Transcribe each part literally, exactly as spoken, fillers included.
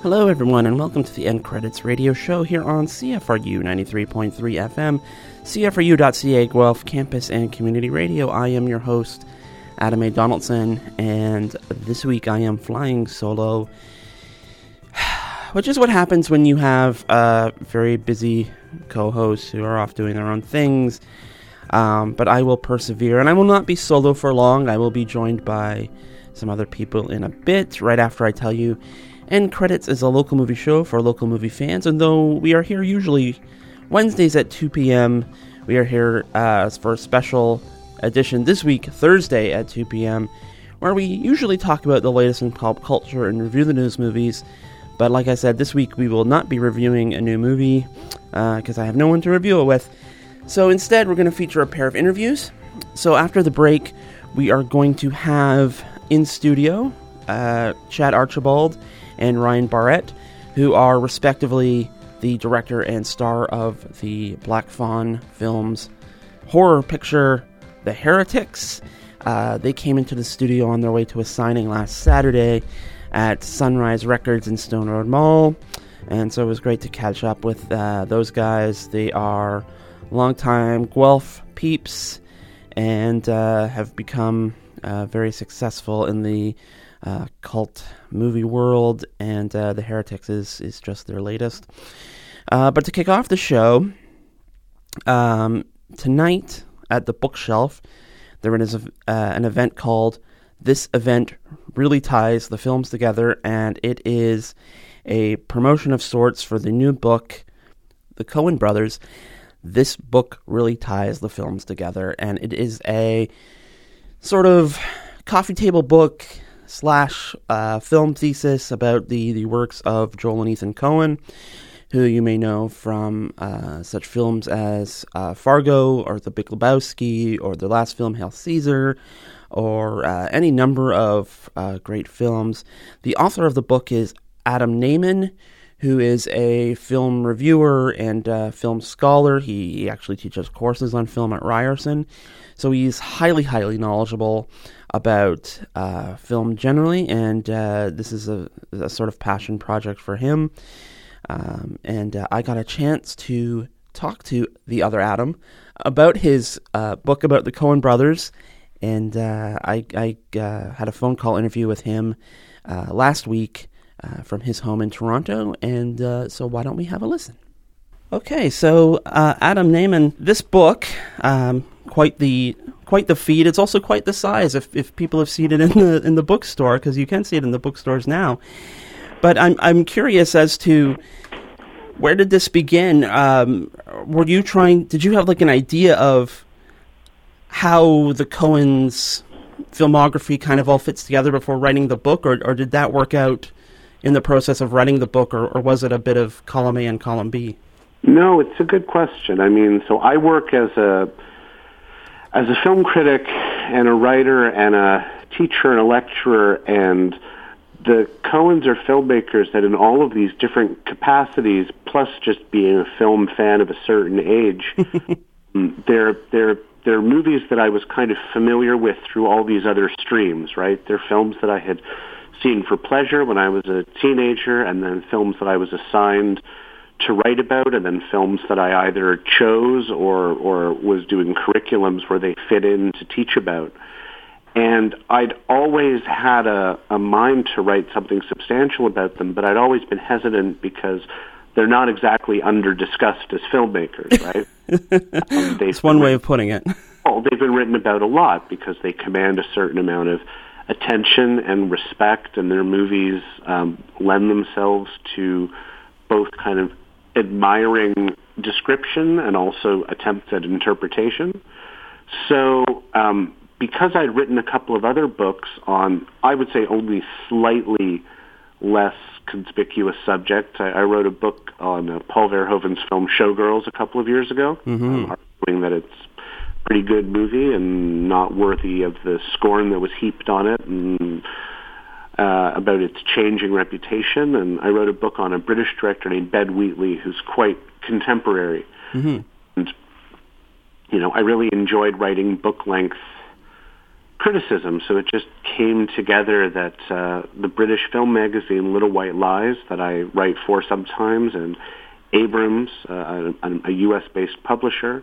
Hello everyone and welcome to the End Credits radio show here on C F R U ninety-three point three F M, C F R U dot C A Guelph Campus and Community Radio. I am your host, Adam A. Donaldson, and this week I am flying solo, which is what happens when you have uh, very busy co-hosts who are off doing their own things, um, but I will persevere, and I will not be solo for long. I will be joined by some other people in a bit, right after I tell you End Credits is a local movie show for local movie fans, and though we are here usually Wednesdays at two p.m., we are here uh, for a special edition this week, Thursday at two p.m., where we usually talk about the latest in pop culture and review the news movies. But like I said, this week we will not be reviewing a new movie, because uh, I have no one to review it with. So instead, we're going to feature a pair of interviews. So after the break, we are going to have in studio uh, Chad Archibald and Ryan Barrett, who are respectively the director and star of the Black Fawn Films horror picture, The Heretics. Uh, they came into the studio on their way to a signing last Saturday at Sunrise Records in Stone Road Mall, and so it was great to catch up with uh, those guys. They are longtime Guelph peeps and uh, have become uh, very successful in the Uh, cult movie world, and uh, The Heretics is, is just their latest. Uh, but to kick off the show, um, tonight at the Bookshelf, there is a, uh, an event called This Event Really Ties the Films Together, and it is a promotion of sorts for the new book, The Coen Brothers. This book really ties the films together, and it is a sort of coffee table book slash uh, film thesis about the, the works of Joel and Ethan Coen, who you may know from uh, such films as uh, Fargo, or The Big Lebowski, or their last film, Hail Caesar, or uh, any number of uh, great films. The author of the book is Adam Nayman, who is a film reviewer and uh, film scholar. He, he actually teaches courses on film at Ryerson, so he's highly, highly knowledgeable about uh, film generally, and uh, this is a, a sort of passion project for him. Um, and uh, I got a chance to talk to the other Adam about his uh, book about the Coen brothers, and uh, I, I uh, had a phone call interview with him uh, last week uh, from his home in Toronto, and uh, so why don't we have a listen? Okay, so uh, Adam Nayman, this book, um, quite the quite the feat. It's also quite the size. If if people have seen it in the in the bookstore, because you can see it in the bookstores now. But I'm I'm curious as to where did this begin? Um, were you trying? Did you have like an idea of how the Coens' filmography kind of all fits together before writing the book, or or did that work out in the process of writing the book, or, or was it a bit of column A and column B? No, it's a good question. I mean, so I work as a as a film critic and a writer and a teacher and a lecturer, and the Coens are filmmakers that in all of these different capacities, plus just being a film fan of a certain age, they're they're they're movies that I was kind of familiar with through all these other streams, right? They're films that I had seen for pleasure when I was a teenager, and then films that I was assigned to write about, and then films that I either chose or or was doing curriculums where they fit in to teach about. And I'd always had a, a mind to write something substantial about them, but I'd always been hesitant because they're not exactly under-discussed as filmmakers, right? um, That's one way of putting it. Well, they've been written about a lot because they command a certain amount of attention and respect, and their movies um, lend themselves to both kind of admiring description and also attempts at interpretation. So um, because I'd written a couple of other books on, I would say, only slightly less conspicuous subjects, I, I wrote a book on uh, Paul Verhoeven's film Showgirls a couple of years ago, mm-hmm. um, arguing that it's a pretty good movie and not worthy of the scorn that was heaped on it, and Uh, about its changing reputation. And I wrote a book on a British director named Ben Wheatley, who's quite contemporary. Mm-hmm. And, you know, I really enjoyed writing book-length criticism. So it just came together that uh, the British film magazine Little White Lies, that I write for sometimes, and Abrams, uh, a, a U S-based publisher,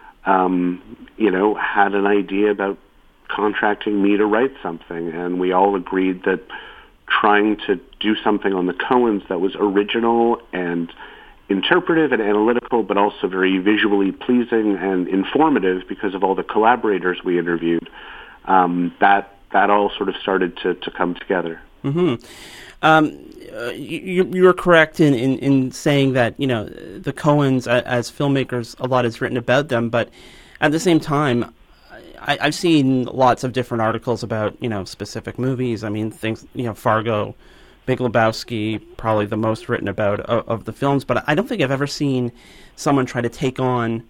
um, you know, had an idea about contracting me to write something, and we all agreed that trying to do something on the Coens that was original and interpretive and analytical, but also very visually pleasing and informative because of all the collaborators we interviewed, um, that that all sort of started to, to come together. Mm-hmm. Um, you, you're correct in, in, in saying that, you know, the Coens as filmmakers, a lot is written about them, but at the same time, I, I've seen lots of different articles about, you know, specific movies. I mean, things, you know, Fargo, Big Lebowski, probably the most written about of, of the films. But I don't think I've ever seen someone try to take on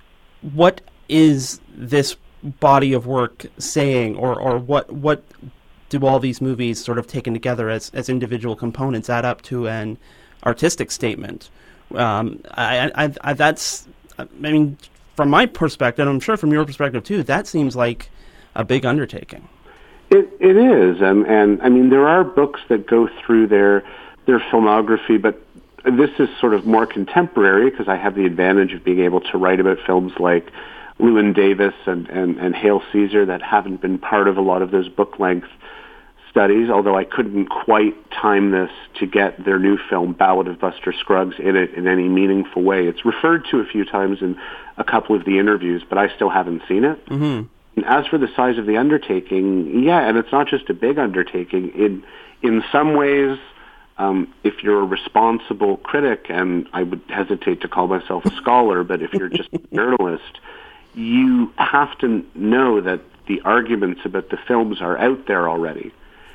what is this body of work saying, or, or what what do all these movies sort of taken together as, as individual components add up to an artistic statement. Um, I, I, I, that's, I mean, from my perspective, and I'm sure from your perspective too, that seems like a big undertaking. It it is, and and I mean there are books that go through their their filmography, but this is sort of more contemporary because I have the advantage of being able to write about films like Llewyn Davis and, and, and Hail Caesar that haven't been part of a lot of those book-length studies, although I couldn't quite time this to get their new film, Ballad of Buster Scruggs, in it in any meaningful way. It's referred to a few times in a couple of the interviews, but I still haven't seen it. Mm-hmm. And as for the size of the undertaking, yeah, and it's not just a big undertaking. In, in some ways, um, if you're a responsible critic, and I would hesitate to call myself a scholar, but if you're just a journalist, you have to know that the arguments about the films are out there already.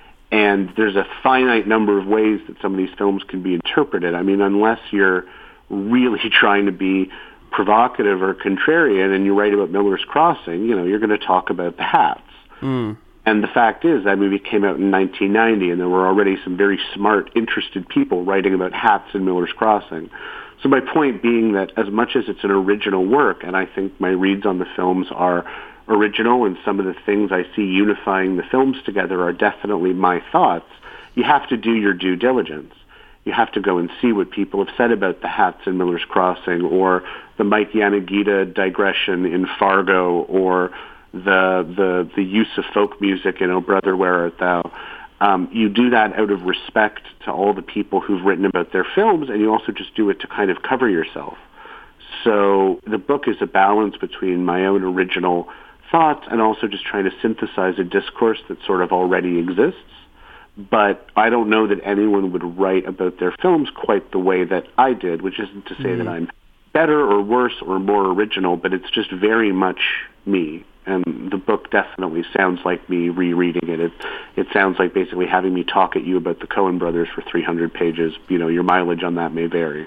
And there's a finite number of ways that some of these films can be interpreted. I mean, unless you're really trying to be provocative or contrarian and you write about Miller's Crossing, you know, you're going to talk about the hats. Mm. And the fact is, that movie came out in nineteen ninety, and there were already some very smart, interested people writing about hats in Miller's Crossing. So my point being that as much as it's an original work, and I think my reads on the films are original, and some of the things I see unifying the films together are definitely my thoughts, you have to do your due diligence. You have to go and see what people have said about the hats in Miller's Crossing, or the Mike Yanagita digression in Fargo, or the the the use of folk music in O Brother, Where Art Thou? Um, you do that out of respect to all the people who've written about their films, and you also just do it to kind of cover yourself. So the book is a balance between my own original thoughts and also just trying to synthesize a discourse that sort of already exists. But I don't know that anyone would write about their films quite the way that I did, which isn't to say mm-hmm. that I'm better or worse or more original, but it's just very much me. And the book definitely sounds like me rereading it. It it sounds like basically having me talk at you about the Coen brothers for three hundred pages. You know, your mileage on that may vary.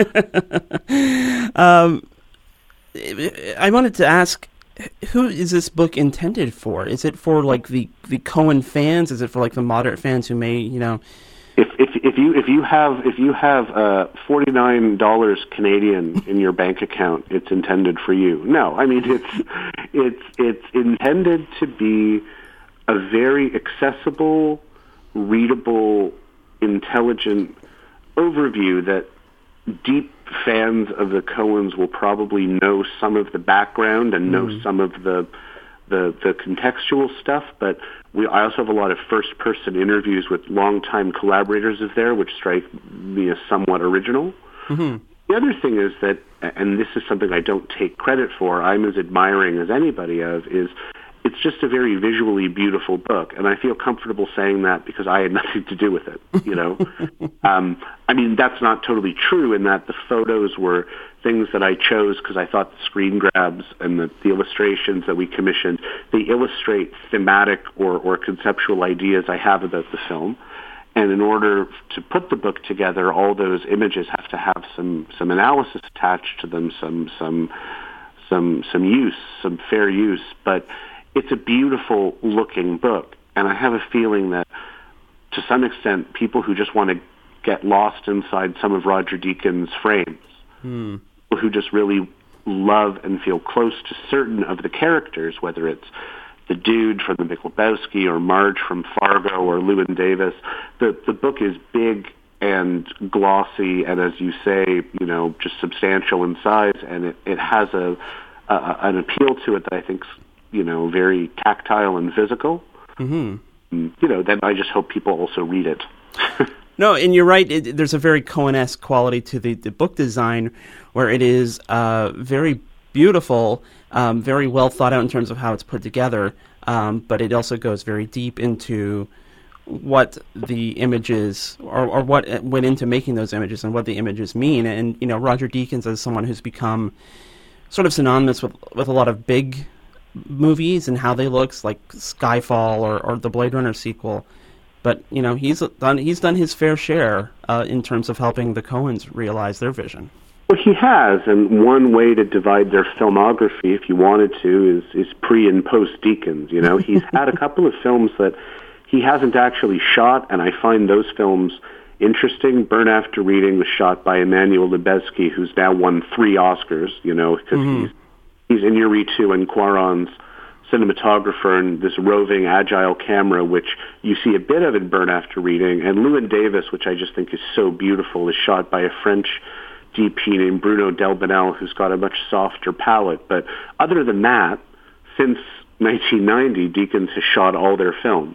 um, I wanted to ask, who is this book intended for? Is it for like the, the Coen fans? Is it for like the moderate fans who may, you know? If if if you if you have if you have uh, forty nine dollars Canadian in your bank account, it's intended for you. No, I mean it's it's it's intended to be a very accessible, readable, intelligent overview that deep fans of the Coens will probably know some of the background and know mm. some of the, the the contextual stuff, but we I also have a lot of first-person interviews with longtime collaborators of theirs, which strike me as somewhat original. Mm-hmm. The other thing is that, and this is something I don't take credit for, I'm as admiring as anybody of, is it's just a very visually beautiful book, and I feel comfortable saying that because I had nothing to do with it, you know? um, I mean, that's not totally true in that the photos were things that I chose because I thought the screen grabs and the, the illustrations that we commissioned, they illustrate thematic or, or conceptual ideas I have about the film. And in order to put the book together, all those images have to have some, some analysis attached to them, some some some some use, some fair use. But it's a beautiful looking book, and I have a feeling that to some extent people who just want to get lost inside some of Roger Deakins' frames, hmm. who just really love and feel close to certain of the characters, whether it's the dude from The Big Lebowski or Marge from Fargo or Llewyn Davis. The the book is big and glossy and, as you say, you know, just substantial in size, and it, it has a, a an appeal to it that I think's, you know, very tactile and physical. Mm-hmm. You know, then I just hope people also read it. No, and you're right. It, there's a very Coen-esque quality to the, the book design, where it is uh, very beautiful, um, very well thought out in terms of how it's put together, um, but it also goes very deep into what the images, or, or what went into making those images and what the images mean. And, you know, Roger Deakins is someone who's become sort of synonymous with, with a lot of big movies and how they look, like Skyfall or, or the Blade Runner sequel. But, you know, he's done he's done his fair share uh, in terms of helping the Coens realize their vision. Well, he has, and one way to divide their filmography, if you wanted to, is, is pre- and post-Deakins. You know, he's had a couple of films that he hasn't actually shot, and I find those films interesting. Burn After Reading was shot by Emmanuel Lubezki, who's now won three Oscars, you know, because mm-hmm. he's, he's Iñárritu and Cuarón's cinematographer and this roving, agile camera, which you see a bit of in Burn After Reading. And Llewyn Davis, which I just think is so beautiful, is shot by a French D P named Bruno Delbonnel, who's got a much softer palette. But other than that, since nineteen ninety, Deakins has shot all their films.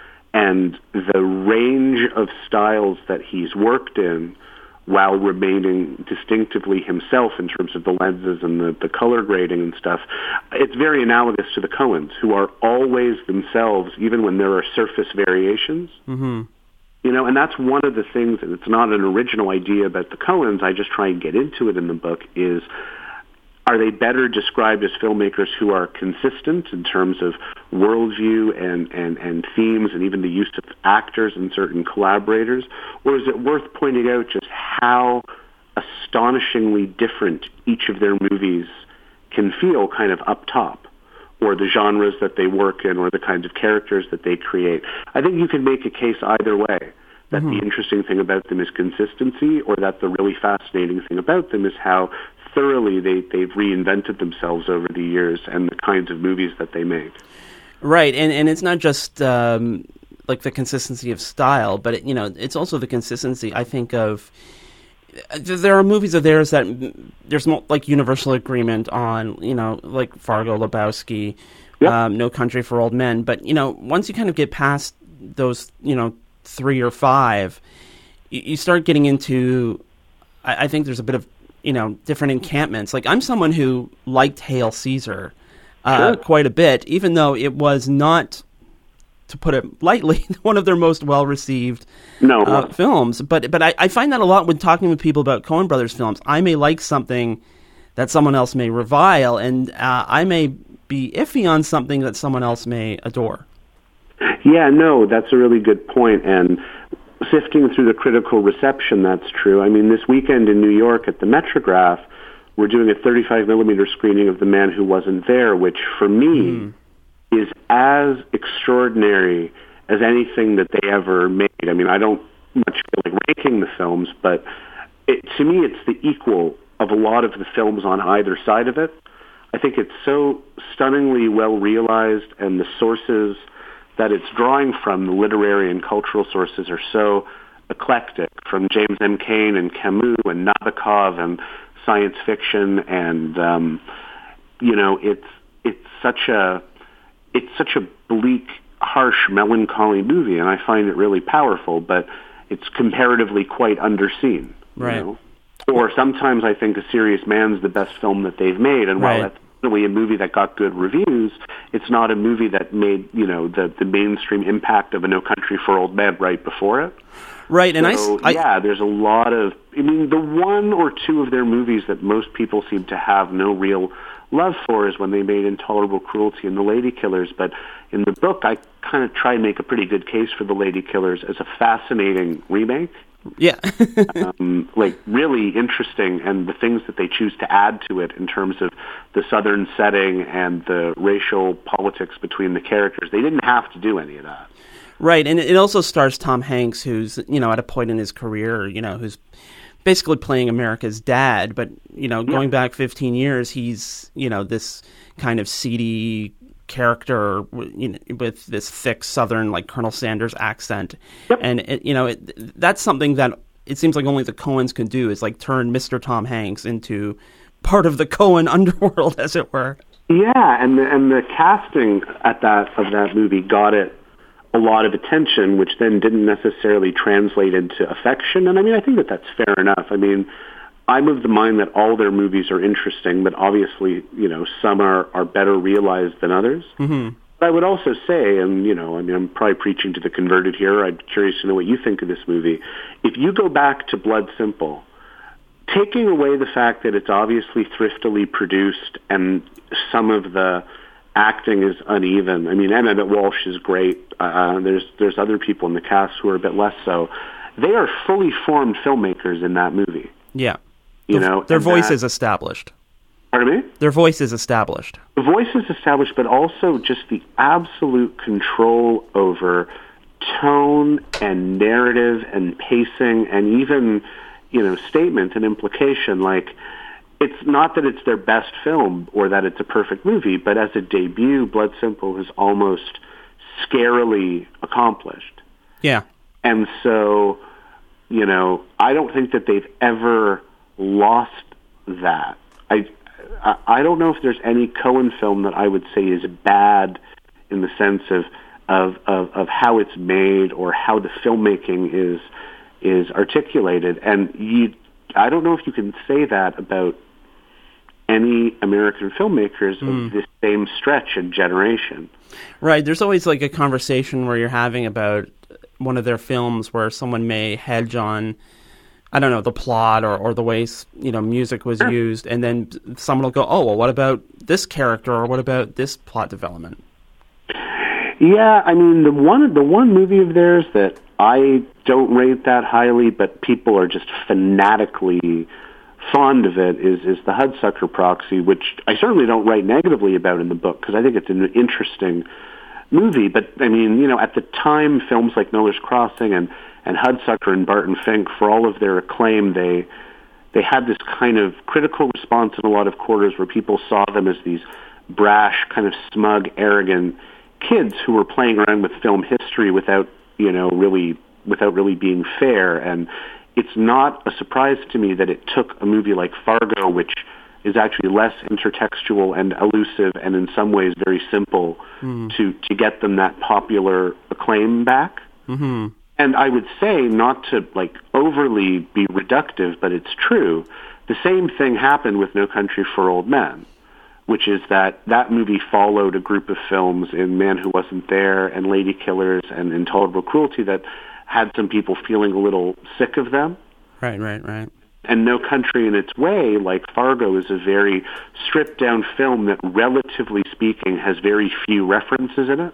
And the range of styles that he's worked in while remaining distinctively himself in terms of the lenses and the, the color grading and stuff, it's very analogous to the Coens, who are always themselves, even when there are surface variations. Mm-hmm. You know, and that's one of the things, and it's not an original idea about the Coens, I just try and get into it in the book, is are they better described as filmmakers who are consistent in terms of worldview and, and, and themes and even the use of actors and certain collaborators? Or is it worth pointing out just how astonishingly different each of their movies can feel kind of up top, or the genres that they work in, or the kinds of characters that they create? I think you can make a case either way, that mm-hmm. the interesting thing about them is consistency, or that the really fascinating thing about them is how thoroughly they, they've reinvented themselves over the years and the kinds of movies that they make. Right, and and it's not just um, like the consistency of style, but it, you know, it's also the consistency, I think, of there are movies of theirs that there's more, like universal agreement on, you know, like Fargo, Lebowski, yep. um, No Country for Old Men. But, you know, once you kind of get past those, you know, three or five, you, you start getting into, I, I think there's a bit of, you know, different encampments. Like, I'm someone who liked Hail Caesar uh, sure. quite a bit, even though it was not, to put it lightly, one of their most well-received no. uh, films. But but I, I find that a lot when talking with people about Coen Brothers films. I may like something that someone else may revile, and uh, I may be iffy on something that someone else may adore. Yeah, no, that's a really good point. And sifting through the critical reception, that's true. I mean, this weekend in New York at the Metrograph, we're doing a thirty-five millimeter screening of The Man Who Wasn't There, which for me mm. is as extraordinary as anything that they ever made. I mean, I don't much feel like ranking the films, but it, to me it's the equal of a lot of the films on either side of it. I think it's so stunningly well realized, and the sources that it's drawing from, the literary and cultural sources, are so eclectic, from James M. Cain and Camus and Nabokov and science fiction, and um, you know, it's it's such a it's such a bleak, harsh, melancholy movie, and I find it really powerful, but it's comparatively quite underseen. Right. You know? Or sometimes I think A Serious Man's the best film that they've made, and right. while that's really a movie that got good reviews, it's not a movie that made, you know, the, the mainstream impact of A No Country for Old Men right before it. Right, and so, I, I... yeah, there's a lot of... I mean, the one or two of their movies that most people seem to have no real love for is when they made Intolerable Cruelty and The Lady Killers, but in the book I kind of try and make a pretty good case for The Lady Killers as a fascinating remake. Yeah. um, like, really interesting, and the things that they choose to add to it in terms of the southern setting and the racial politics between the characters. They didn't have to do any of that. Right, and it also stars Tom Hanks, who's, you know, at a point in his career, you know, who's basically playing America's dad, but, you know, going yeah. back fifteen years, he's, you know, this kind of seedy character you know, with this thick Southern, like Colonel Sanders accent. Yep. And, it, you know, it, that's something that it seems like only the Coens can do, is like turn Mister Tom Hanks into part of the Coen underworld, as it were. Yeah, and the, and the casting at that of that movie got it a lot of attention, which then didn't necessarily translate into affection. And I mean, I think that that's fair enough. I mean, I'm of the mind that all their movies are interesting, but obviously, you know, some are, are better realized than others. Mm-hmm. But I would also say, and, you know, I mean, I'm probably preaching to the converted here. I'm curious to know what you think of this movie. If you go back to Blood Simple, taking away the fact that it's obviously thriftily produced and some of the acting is uneven. I mean, Emmett Walsh is great. Uh, there's there's other people in the cast who are a bit less so. They are fully formed filmmakers in that movie. Yeah. You their, know, their voice that, is established. Pardon me? Their voice is established. The voice is established, but also just the absolute control over tone and narrative and pacing and even, you know, statement and implication. Like, it's not that it's their best film or that it's a perfect movie, but as a debut, Blood Simple is almost scarily accomplished. Yeah. And so, you know, I don't think that they've ever lost that. I I don't know if there's any Coen film that I would say is bad in the sense of of, of, of how it's made or how the filmmaking is is articulated. And you, I don't know if you can say that about any American filmmakers mm. of this same stretch and generation. Right. There's always like a conversation where you're having about one of their films where someone may hedge on, I don't know, the plot or, or the way, you know, music was sure. used, and then someone will go, oh, well, what about this character or what about this plot development? Yeah, I mean, the one the one movie of theirs that I don't rate that highly, but people are just fanatically fond of it, is, is the Hudsucker Proxy, which I certainly don't write negatively about in the book, because I think it's an interesting movie. But, I mean, you know, at the time, films like Miller's Crossing and, and Hudsucker and Barton Fink, for all of their acclaim, they they had this kind of critical response in a lot of quarters where people saw them as these brash, kind of smug, arrogant kids who were playing around with film history without, you know, really without really being fair. And it's not a surprise to me that it took a movie like Fargo, which is actually less intertextual and elusive and in some ways very simple, mm. to, to get them that popular acclaim back. Mm-hmm. And I would say, not to like overly be reductive, but it's true, the same thing happened with No Country for Old Men, which is that that movie followed a group of films in Man Who Wasn't There and Lady Killers and Intolerable Cruelty that had some people feeling a little sick of them. Right, right, right. And No Country in its way, like Fargo, is a very stripped-down film that, relatively speaking, has very few references in it.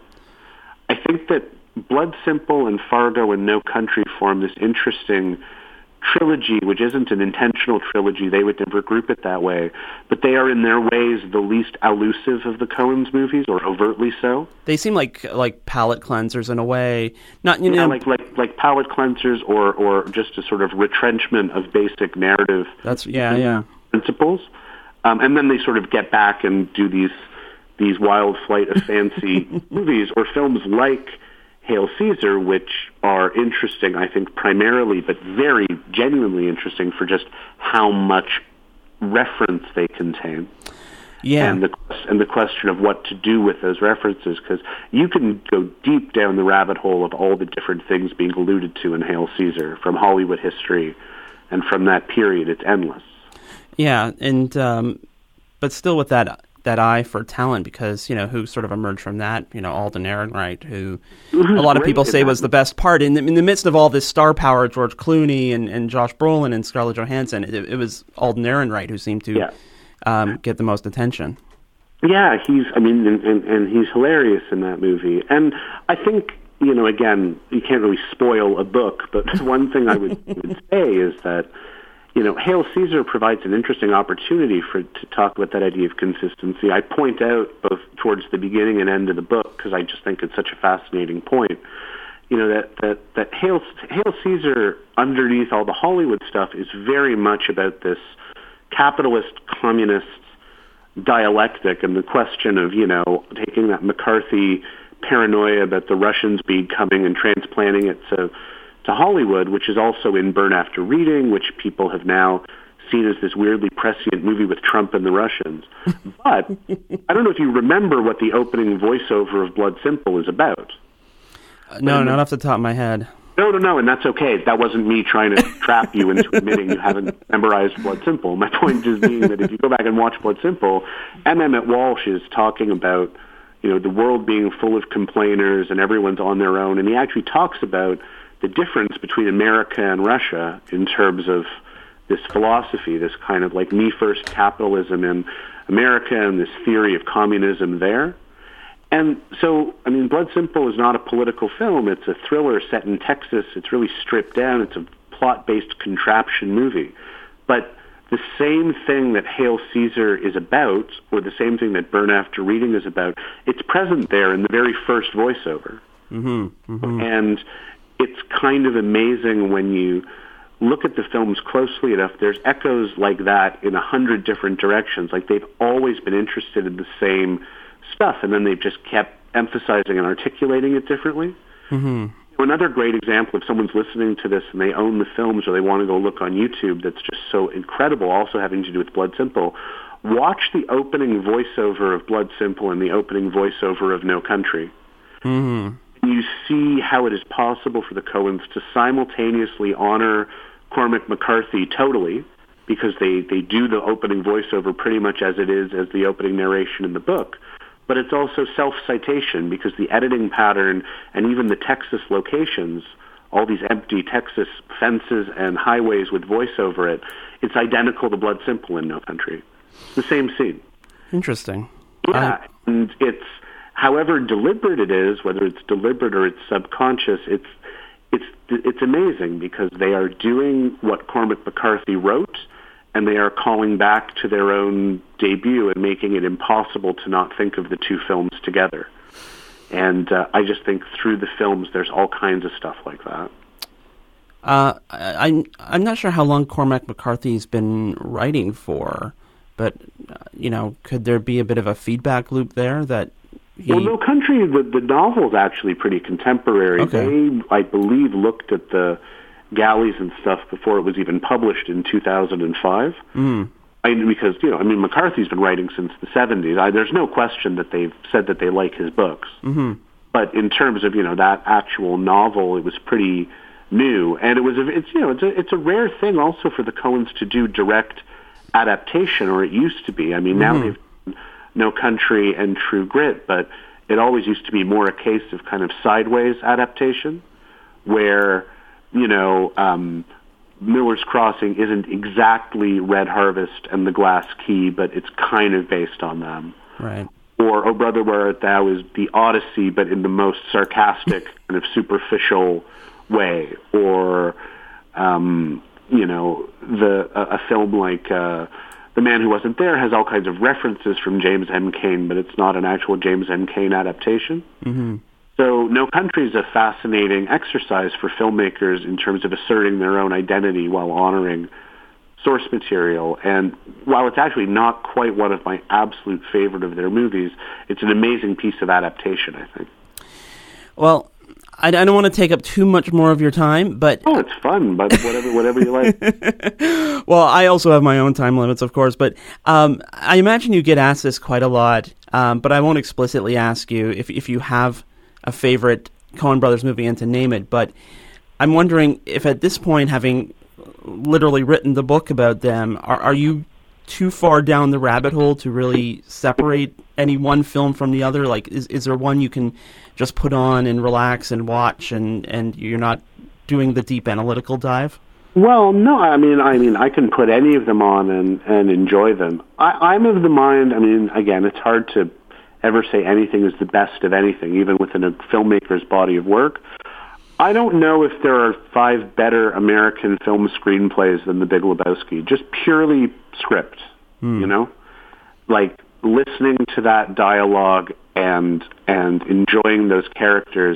I think that Blood Simple and Fargo and No Country form this interesting trilogy, which isn't an intentional trilogy. They would never group it that way. But they are, in their ways, the least elusive of the Coens movies, or overtly so. They seem like like palate cleansers in a way. Not you yeah, know, like like like palate cleansers, or or just a sort of retrenchment of basic narrative. That's yeah, yeah. principles. Um, and then they sort of get back and do these these wild flight of fancy movies or films like Hail Caesar, which are interesting, I think, primarily, but very genuinely interesting for just how much reference they contain. Yeah. And the, and the question of what to do with those references, because you can go deep down the rabbit hole of all the different things being alluded to in Hail Caesar, from Hollywood history, and from that period, it's endless. Yeah, and um, but still with that that eye for talent, because, you know, who sort of emerged from that, you know, Alden Ehrenreich, who a lot of people say was the best part. In the, in the midst of all this star power, George Clooney and, and Josh Brolin and Scarlett Johansson, it, it was Alden Ehrenreich who seemed to yeah. um, get the most attention. Yeah, he's, I mean, and, and, and he's hilarious in that movie. And I think, you know, again, you can't really spoil a book, but one thing I would, would say is that, you know, Hail Caesar provides an interesting opportunity for to talk about that idea of consistency. I point out both towards the beginning and end of the book, because I just think it's such a fascinating point, you know, that, that, that Hail, Hail Caesar, underneath all the Hollywood stuff, is very much about this capitalist, communist dialectic and the question of, you know, taking that McCarthy paranoia about the Russians becoming and transplanting it to, to Hollywood, which is also in Burn After Reading, which people have now seen as this weirdly prescient movie with Trump and the Russians. But I don't know if you remember what the opening voiceover of Blood Simple is about. Uh, no, not off the top of my head. No, no, no, and that's okay. That wasn't me trying to trap you into admitting you haven't memorized Blood Simple. My point is being that if you go back and watch Blood Simple, M. Emmett Walsh is talking about, you know, the world being full of complainers and everyone's on their own, and he actually talks about the difference between America and Russia in terms of this philosophy, this kind of like me-first capitalism in America and this theory of communism there. And so, I mean, Blood Simple is not a political film. It's a thriller set in Texas. It's really stripped down. It's a plot-based contraption movie. But the same thing that Hail Caesar is about, or the same thing that Burn After Reading is about, it's present there in the very first voiceover. Mm-hmm, mm-hmm. And it's kind of amazing when you look at the films closely enough. There's echoes like that in a hundred different directions. Like they've always been interested in the same stuff, and then they've just kept emphasizing and articulating it differently. Mm-hmm. Another great example, if someone's listening to this and they own the films or they want to go look on YouTube, that's just so incredible, also having to do with Blood Simple, watch the opening voiceover of Blood Simple and the opening voiceover of No Country. Mm-hmm. You see how it is possible for the Coens to simultaneously honor Cormac McCarthy totally, because they, they do the opening voiceover pretty much as it is as the opening narration in the book. But it's also self-citation, because the editing pattern and even the Texas locations, all these empty Texas fences and highways with voice over it, it's identical to Blood Simple in No Country. It's the same scene. Interesting. Yeah, I... and it's, however deliberate it is, whether it's deliberate or it's subconscious, it's it's it's amazing, because they are doing what Cormac McCarthy wrote, and they are calling back to their own debut and making it impossible to not think of the two films together. And uh, I just think through the films, there's all kinds of stuff like that. Uh, I, I'm I'm not sure how long Cormac McCarthy's been writing for, but uh, you know, could there be a bit of a feedback loop there that? He... Well, No Country, the, the novel's actually pretty contemporary. Okay. They, I believe, looked at the galleys and stuff before it was even published in two thousand five. Mm. I, because, you know, I mean, McCarthy's been writing since the seventies. I, there's no question that they've said that they like his books. Mm-hmm. But in terms of, you know, that actual novel, it was pretty new. And it was, a, it's, you know, it's a, it's a rare thing also for the Coens to do direct adaptation, or it used to be. I mean, mm-hmm. now they've No Country and True Grit, but it always used to be more a case of kind of sideways adaptation, where, you know, um, Miller's Crossing isn't exactly Red Harvest and The Glass Key, but it's kind of based on them. Right. Or Oh Brother, Where Art Thou is the Odyssey, but in the most sarcastic, kind of superficial way. Or, um, you know, the a, a film like... Uh, The Man Who Wasn't There has all kinds of references from James M. Cain, but it's not an actual James M. Cain adaptation. Mm-hmm. So No Country is a fascinating exercise for filmmakers in terms of asserting their own identity while honoring source material. And while it's actually not quite one of my absolute favorite of their movies, it's an amazing piece of adaptation, I think. Well, I, I don't want to take up too much more of your time, but... Oh, it's fun, but whatever whatever you like. Well, I also have my own time limits, of course, but um, I imagine you get asked this quite a lot, um, but I won't explicitly ask you if, if you have a favorite Coen Brothers movie and to name it, but I'm wondering if at this point, having literally written the book about them, are, are you too far down the rabbit hole to really separate any one film from the other? Like, is is there one you can just put on and relax and watch, and, and you're not doing the deep analytical dive? Well, no, I mean, I mean, I can put any of them on and, and enjoy them. I, I'm of the mind, I mean, again, it's hard to ever say anything is the best of anything, even within a filmmaker's body of work. I don't know if there are five better American film screenplays than The Big Lebowski, just purely script, hmm. you know? Like, listening to that dialogue and and enjoying those characters,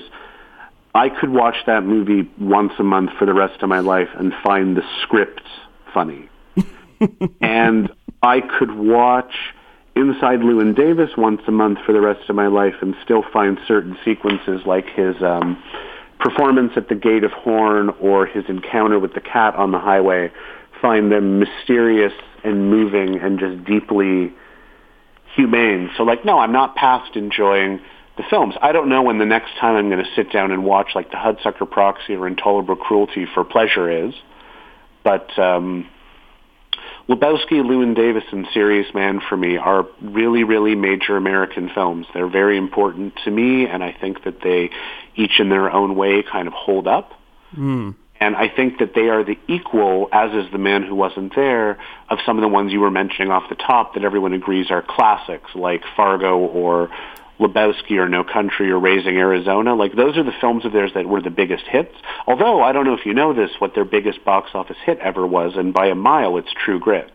I could watch that movie once a month for the rest of my life and find the script funny. And I could watch inside Llewyn Davis once a month for the rest of my life and still find certain sequences like his um, performance at the Gate of Horn or his encounter with the cat on the highway, find them mysterious and moving and just deeply humane. So, like, no, I'm not past enjoying the films. I don't know when the next time I'm going to sit down and watch, like, The Hudsucker Proxy or Intolerable Cruelty for pleasure is. But um, Lebowski, Llewyn Davis, and Serious Man for me are really, really major American films. They're very important to me, and I think that they, each in their own way, kind of hold up. Mm. And I think that they are the equal, as is The Man Who Wasn't There, of some of the ones you were mentioning off the top that everyone agrees are classics, like Fargo or Lebowski or No Country or Raising Arizona. Like, those are the films of theirs that were the biggest hits. Although, I don't know if you know this, what their biggest box office hit ever was, and by a mile, it's True Grit.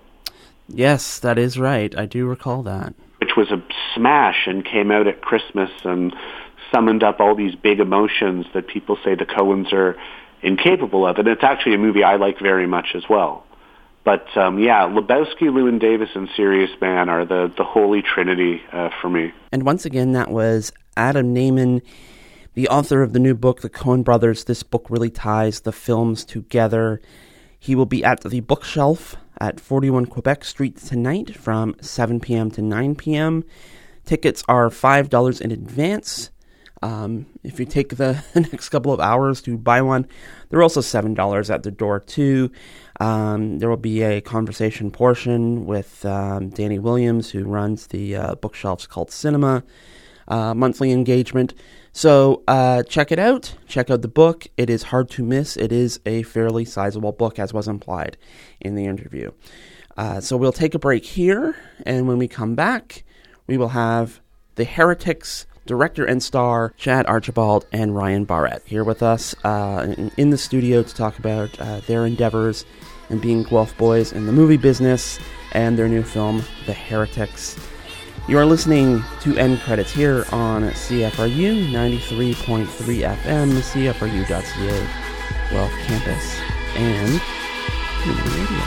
Yes, that is right. I do recall that. Which was a smash and came out at Christmas and summoned up all these big emotions that people say the Coens are incapable of. And it's actually a movie I like very much as well. But, um, yeah, Lebowski, Llewyn Davis, and Serious Man are the, the holy trinity uh, for me. And once again, that was Adam Nayman, the author of the new book, The Coen Brothers. This book really ties the films together. He will be at the Bookshelf at forty-one Quebec Street tonight from seven p.m. to nine p.m. Tickets are five dollars in advance. Um, if you take the next couple of hours to buy one, they're also seven dollars at the door, too. Um, there will be a conversation portion with um, Danny Williams, who runs the uh, Bookshelf's Cult Cinema uh, monthly engagement. So uh, check it out. Check out the book. It is hard to miss. It is a fairly sizable book, as was implied in the interview. Uh, so we'll take a break here, and when we come back, we will have The Heretics director and star Chad Archibald and Ryan Barrett here with us uh, in, in the studio to talk about uh, their endeavors and being Guelph boys in the movie business and their new film, The Heretics. You are listening to End Credits here on C F R U ninety-three point three F M, C F R U dot C A, Guelph Campus, and Community Radio.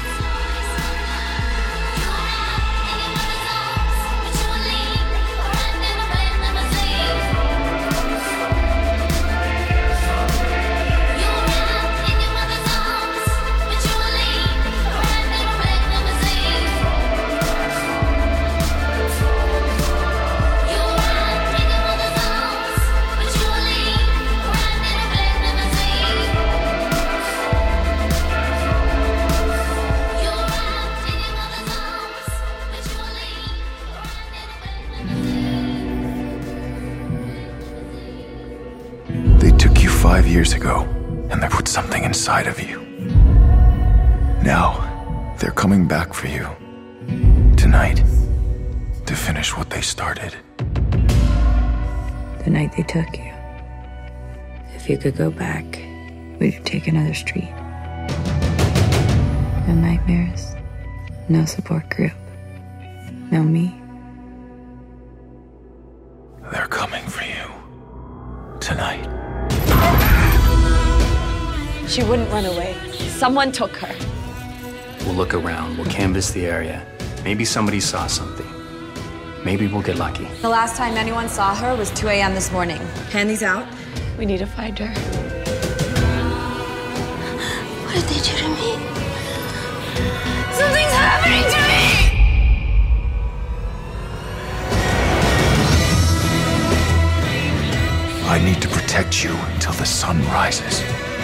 Five years ago, and they put something inside of you. Now, they're coming back for you. Tonight. To finish what they started. The night they took you. If you could go back, would you take another street? No nightmares. No support group. No me. They're coming for you. Tonight. She wouldn't run away. Someone took her. We'll look around. We'll canvass the area. Maybe somebody saw something. Maybe we'll get lucky. The last time anyone saw her was two a.m. this morning. Hand these out. We need to find her. What did they do to me? Something's happening to me! I need to protect you until the sun rises.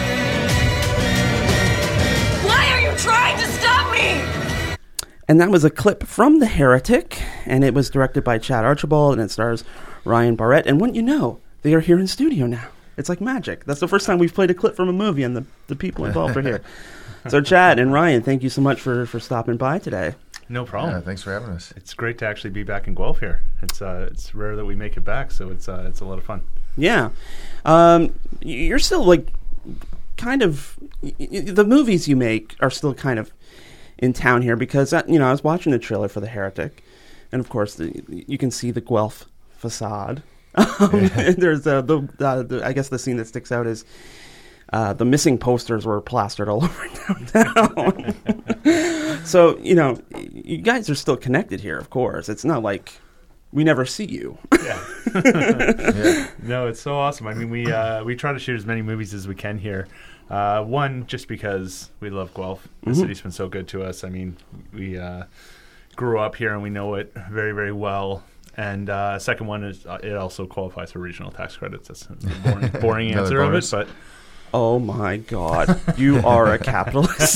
Why are you trying to stop me? And that was a clip from The Heretic, and it was directed by Chad Archibald, and it stars Ryan Barrett. And wouldn't you know, they are here in studio now. It's like magic. That's the first time we've played a clip from a movie, and the, the people involved are here. So Chad and Ryan, thank you so much for, for stopping by today. No problem. Yeah, thanks for having us. It's great to actually be back in Guelph here. It's uh, it's rare that we make it back, so it's uh, it's a lot of fun. Yeah. Um, you're still, like, kind of... The movies you make are still kind of in town here because, you know, I was watching the trailer for The Heretic, and, of course, the, you can see the Guelph facade. Um, there's uh, the, uh, the I guess the scene that sticks out is Uh, the missing posters were plastered all over downtown. So, you know, you guys are still connected here, of course. It's not like we never see you. Yeah. yeah. No, it's so awesome. I mean, we uh, we try to shoot as many movies as we can here. Uh, one, just because we love Guelph. The mm-hmm. city's been so good to us. I mean, we uh, grew up here and we know it very, very well. And uh, second one is uh, it also qualifies for regional tax credits. That's a boring, boring answer bonus. of it, but oh my God, you are a capitalist.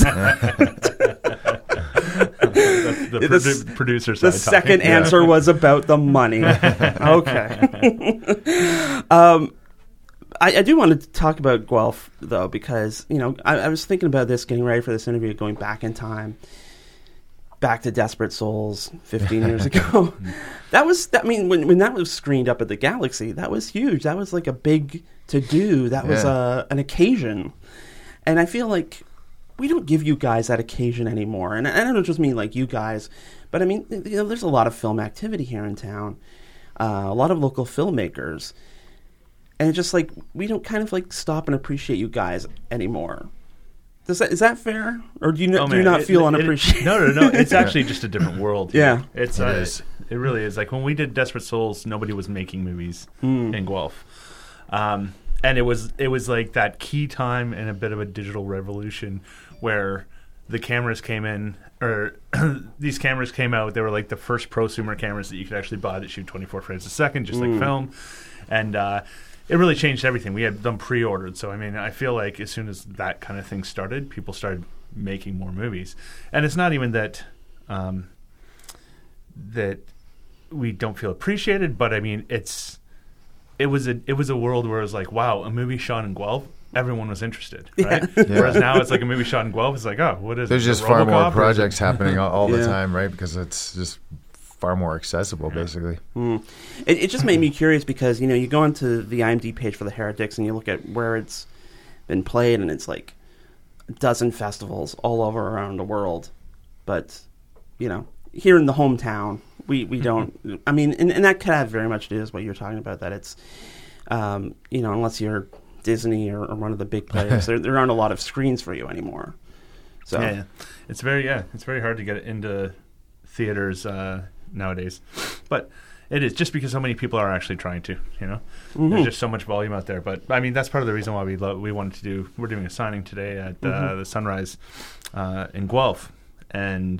That's the, the produ- producer side. The second talking. answer yeah. was about the money. Okay. um, I, I do want to talk about Guelph though, because you know I, I was thinking about this, getting ready for this interview, going back in time. Back to Desperate Souls fifteen years ago. That was, I mean, when when that was screened up at the Galaxy, that was huge. That was like a big to-do. That yeah. was a, an occasion. And I feel like we don't give you guys that occasion anymore. And I don't just mean like you guys, but I mean, you know, there's a lot of film activity here in town. Uh, a lot of local filmmakers. And it's just like, we don't kind of like stop and appreciate you guys anymore. Does that, is that fair, or do you no, oh, do you not it, feel it, unappreciated? It, no, no, no. It's actually just a different world. Yeah, it's it uh, is. It really is. Like when we did Desperate Souls, nobody was making movies mm. in Guelph, um, and it was it was like that key time in a bit of a digital revolution where the cameras came in, or these cameras came out. They were like the first prosumer cameras that you could actually buy that shoot twenty-four frames a second, just mm. like film, and. Uh, It really changed everything. We had them pre-ordered. So, I mean, I feel like as soon as that kind of thing started, people started making more movies. And it's not even that um, that we don't feel appreciated, but, I mean, it's it was a it was a world where it was like, wow, a movie shot in Guelph, everyone was interested, right? Yeah. Yeah. Whereas now it's like a movie shot in Guelph, it's like, oh, what is There's it? just far more projects happening all, all yeah. the time, right? Because it's just far more accessible, yeah. basically. Mm. It, it just made me curious because, you know, you go onto the I M D B page for The Heretics and you look at where it's been played and it's like a dozen festivals all over around the world. But, you know, here in the hometown, we, we don't, I mean, and, and that kind of very much is what you're talking about, that it's, um, you know, unless you're Disney or, or one of the big players, there, there aren't a lot of screens for you anymore. So yeah, yeah. It's very, yeah, it's very hard to get into theaters, uh, nowadays, but it is just because so many people are actually trying to, you know, mm-hmm. there's just so much volume out there. But I mean, that's part of the reason why we love, we wanted to do. We're doing a signing today at uh, mm-hmm. the Sunrise uh, in Guelph, and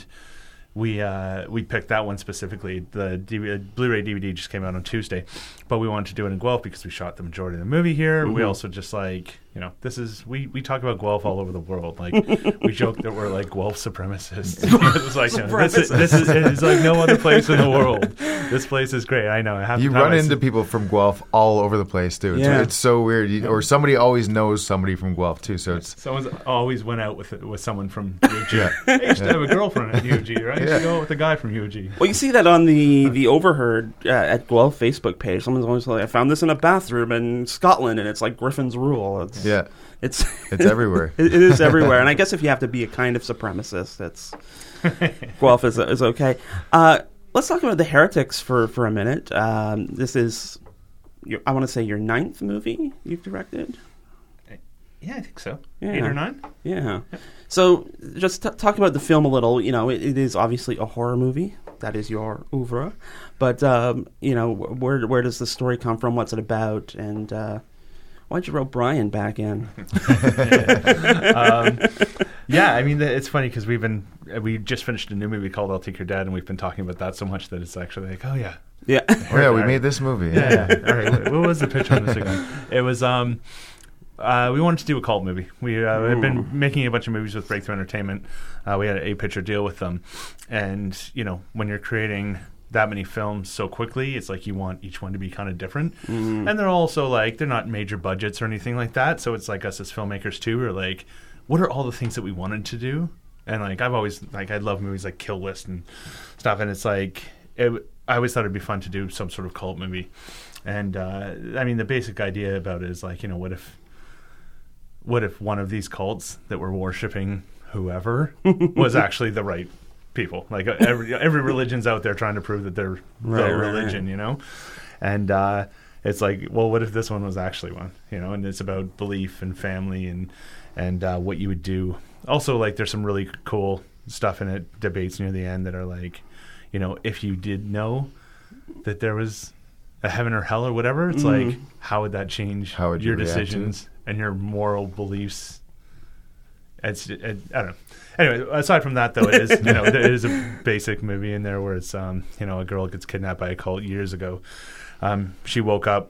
we uh, we picked that one specifically. The D V D, Blu-ray D V D just came out on Tuesday, but we wanted to do it in Guelph because we shot the majority of the movie here. Mm-hmm. We also just like, you know, this is we, we talk about Guelph all over the world. Like we joke that we're like Guelph supremacists. It's like, you know, this is this is it's like no other place in the world. This place is great. I know. Half you run I into see- people from Guelph all over the place too. It's, yeah. it's so weird. You, or somebody always knows somebody from Guelph too. So it's someone's always went out with with someone from U G. Yeah. I used to have a girlfriend at U G, right? I used to go out with a guy from U G. Well, you see that on the the Overheard uh, at Guelph Facebook page. Someone's always like, I found this in a bathroom in Scotland, and it's like Griffin's Rule. It's, yeah. It's it's everywhere. it, it is everywhere, and I guess if you have to be a kind of supremacist, that's Guelph is is okay. Uh, let's talk about The Heretics for, for a minute. Um, this is, your, I want to say, your ninth movie you've directed. Yeah, I think so. Yeah. Eight or nine. Yeah. yeah. So just t- talk about the film a little. You know, it, it is obviously a horror movie. That is your oeuvre, but um, you know, where where does the story come from? What's it about? And uh, why'd you rope Brian back in? um, yeah, I mean, it's funny because we've been we just finished a new movie called I'll Take Your Dad, and we've been talking about that so much that it's actually like, oh yeah, yeah, oh, yeah, we made this movie. Yeah, yeah. yeah. All right, what was the pitch on this again? It was um, uh, we wanted to do a cult movie. We uh, had been making a bunch of movies with Breakthrough Entertainment. Uh, we had an eight-picture deal with them, and you know, when you're creating that many films so quickly, it's like you want each one to be kind of different. Mm. And they're also like, they're not major budgets or anything like that. So it's like us as filmmakers too, are like, what are all the things that we wanted to do? And like, I've always, like, I love movies like Kill List and stuff. And it's like, it, I always thought it'd be fun to do some sort of cult movie. And uh, I mean, the basic idea about it is like, you know, what if, what if one of these cults that were worshiping whoever was actually the right people? Like every every religion's out there trying to prove that they're right, the religion, right. you know. And uh, it's like, well, what if this one was actually one? You know, and it's about belief and family and and uh, what you would do. Also, like, there's some really cool stuff in it, debates near the end that are like, you know, if you did know that there was a heaven or hell or whatever, it's mm. like, how would that change how would your you decisions and your moral beliefs? It's, it, I don't know. Anyway, aside from that, though, it is, you know, it is a basic movie in there where it's, um, you know, a girl gets kidnapped by a cult years ago. Um, she woke up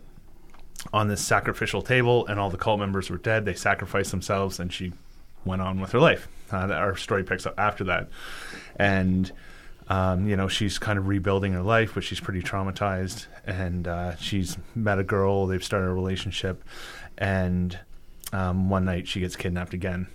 on this sacrificial table, and all the cult members were dead. They sacrificed themselves, and she went on with her life. Uh, our story picks up after that. And, um, you know, she's kind of rebuilding her life, but she's pretty traumatized. And uh, she's met a girl. They've started a relationship. And um, one night she gets kidnapped again.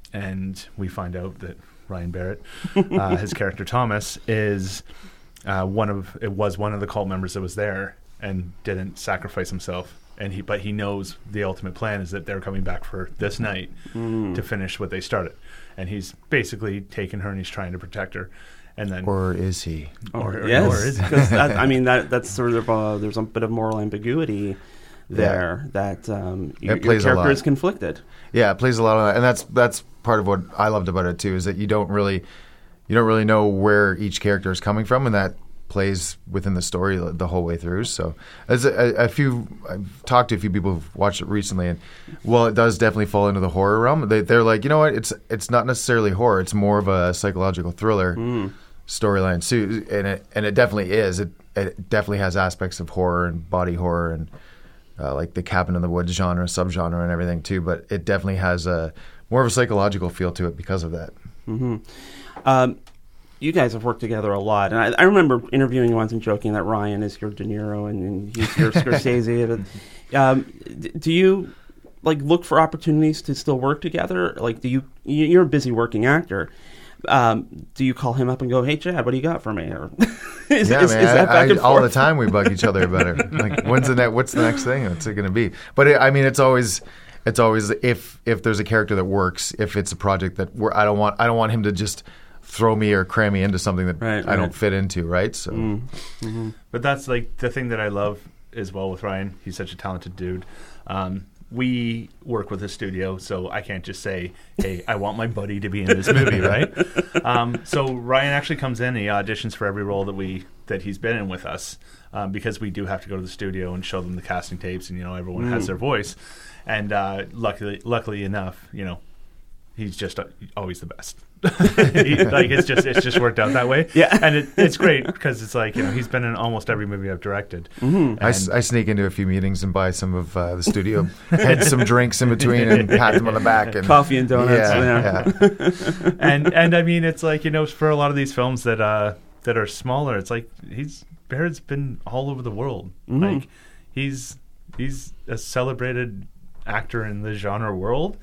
And we find out that Ryan Barrett, uh, his character Thomas, is uh, one of it was one of the cult members that was there and didn't sacrifice himself. And he, but he knows the ultimate plan is that they're coming back for this night mm. to finish what they started. And he's basically taken her and he's trying to protect her. And then, or is he? Or, or yes, or is he? that, I mean, that that's sort of uh, there's a bit of moral ambiguity there yeah. that um, your, your character is conflicted. Yeah, it plays a lot of that, and that's that's part of what I loved about it too. Is that you don't really you don't really know where each character is coming from, and that plays within the story the whole way through. So, as a, a few, I've talked to a few people who've watched it recently, and well, it does definitely fall into the horror realm. They, they're like, you know what? It's it's not necessarily horror. It's more of a psychological thriller mm. storyline too, and it and it definitely is. It it definitely has aspects of horror and body horror and. Uh, like the cabin in the woods genre, subgenre, and everything too, but it definitely has a more of a psychological feel to it because of that. Mm-hmm. Um, you guys have worked together a lot, and I, I remember interviewing you once and joking that Ryan is your De Niro and, and he's your Scorsese. But, um, d- do you like look for opportunities to still work together? Like, do you? You're a busy working actor. Um, do you call him up and go, "Hey, Chad, what do you got for me?" Or is, yeah, is, man, is that I, back and I, all the time we bug each other about it. Like, when's the next? What's the next thing? What's it going to be? But it, I mean, it's always, it's always if if there's a character that works, if it's a project that we're, I don't want, I don't want him to just throw me or cram me into something that right, I right. don't fit into, right? So, mm. mm-hmm. But that's like the thing that I love as well with Ryan. He's such a talented dude. Um, we work with a studio, so I can't just say, hey, I want my buddy to be in this movie, right? Um, so Ryan actually comes in, he auditions for every role that we that he's been in with us, um, because we do have to go to the studio and show them the casting tapes, and, you know, everyone mm. has their voice. And uh, luckily, luckily enough, you know, he's just uh, always the best. he, like it's just it's just worked out that way. Yeah, and it, it's great because it's like, you know, he's been in almost every movie I've directed. Mm-hmm. I, I sneak into a few meetings and buy some of uh, the studio, had some drinks in between, and pat them on the back and coffee and donuts. Yeah, yeah. yeah. and and I mean, it's like, you know, for a lot of these films that uh, that are smaller, it's like he's Barrett's been all over the world. Mm-hmm. Like he's he's a celebrated actor in the genre world.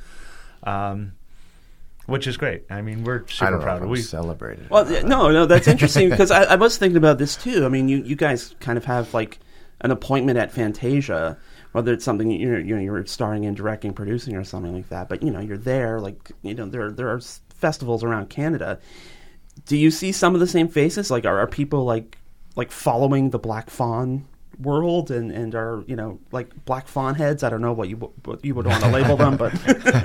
Um, Which is great. I mean, we're super I don't proud know of it. We celebrated. Well, no, no, that's interesting because I, I was thinking about this too. I mean, you, you guys kind of have like an appointment at Fantasia, whether it's something you're you know you're starring in, directing, producing, or something like that. But you know, you're there. Like, you know, there there are festivals around Canada. Do you see some of the same faces? Like, are, are people like like following the Black Fawn world and, and are, you know, like Black Fawn heads? I don't know what you what you would want to label them, but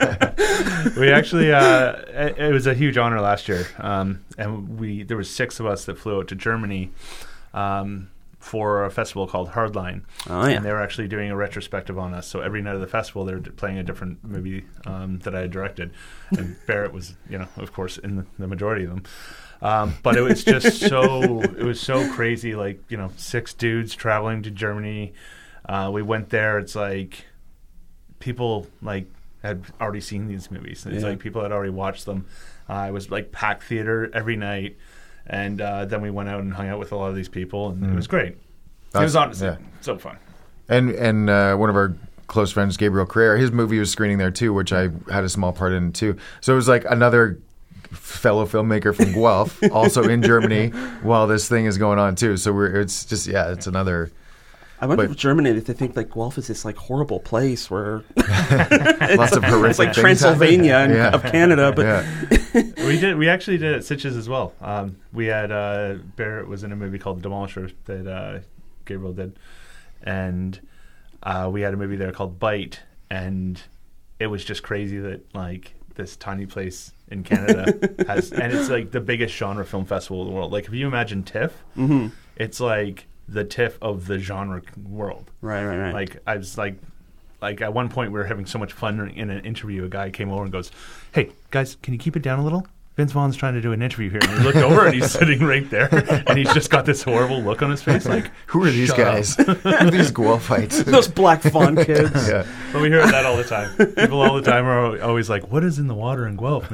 we actually uh, it, it was a huge honor last year, um, and we there was six of us that flew out to Germany um, for a festival called Hardline. Oh, yeah. And they were actually doing a retrospective on us. So every night of the festival, they were playing a different movie um, that I had directed, and Barrett was, you know, of course, in the, the majority of them. Um, but it was just so it was so crazy. Like, you know, six dudes traveling to Germany. Uh, we went there. It's like people like had already seen these movies. It's yeah. like people had already watched them. Uh, it was like packed theater every night, and uh, then we went out and hung out with a lot of these people, and mm. it was great. That's, it was honestly yeah. so fun. And and uh, one of our close friends, Gabriel Carrera, his movie was screening there too, which I had a small part in too. So it was like another fellow filmmaker from Guelph, also in Germany, while this thing is going on too. So we're it's just yeah, it's another. I wonder if Germany, if they think like Guelph is this like horrible place where lots of horrific it's like things Transylvania and, yeah. of Canada. But yeah. we did we actually did it at Sitges as well. Um, we had uh, Barrett was in a movie called The Demolisher that uh, Gabriel did, and uh, we had a movie there called Bite, and it was just crazy that like this tiny place in Canada has, and it's like the biggest genre film festival in the world. Like if you imagine TIFF, mm-hmm. it's like the TIFF of the genre world. Right, right, right. Like I was like, like at one point we were having so much fun in an interview. A guy came over and goes, "Hey guys, can you keep it down a little? Vince Vaughn's trying to do an interview here." And we looked over and he's sitting right there, and he's just got this horrible look on his face. Like, who are these guys? Who are these Guelphites? Those Black Fawn kids. Yeah. But we hear that all the time. People all the time are always like, "What is in the water in Guelph,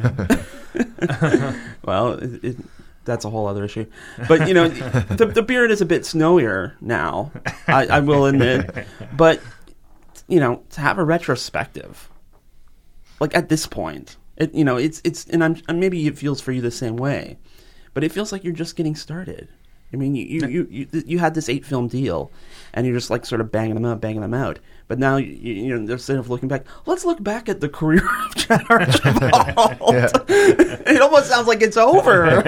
man?" Well, it, it, that's a whole other issue. But, you know, the, the beard is a bit snowier now, I, I will admit. But, you know, to have a retrospective, like at this point, it, you know, it's, it's and, I'm, and maybe it feels for you the same way, but it feels like you're just getting started. I mean, you you, you, you, you had this eight-film deal, and you're just like sort of banging them out, banging them out. But now, you, you know, instead of looking back, let's look back at the career of Chad Archibald. It almost sounds like it's over.